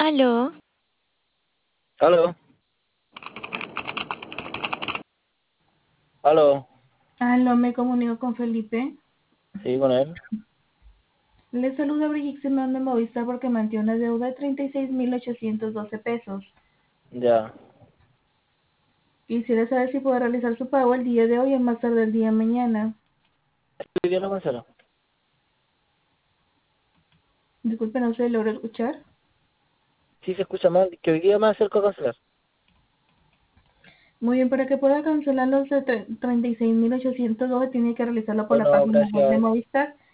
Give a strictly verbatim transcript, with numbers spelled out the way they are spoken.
Aló, Aló, aló, Aló, me comunico con Felipe. sí, con él. Le saluda Brigitte de Movistar porque mantiene una deuda de treinta y seis mil ochocientos doce pesos. Ya. Quisiera saber si puede realizar su pago el día de hoy o más tarde el día de mañana. ¿Hoy día lo cancelo? Disculpe, no se logró escuchar. Sí, se escucha mal. Que hoy día me acerco a cancelar. Muy bien, para que pueda cancelar los de tre- treinta y seis mil ochocientos doce tiene que realizarlo por la Bueno, página web de gracias. Movistar.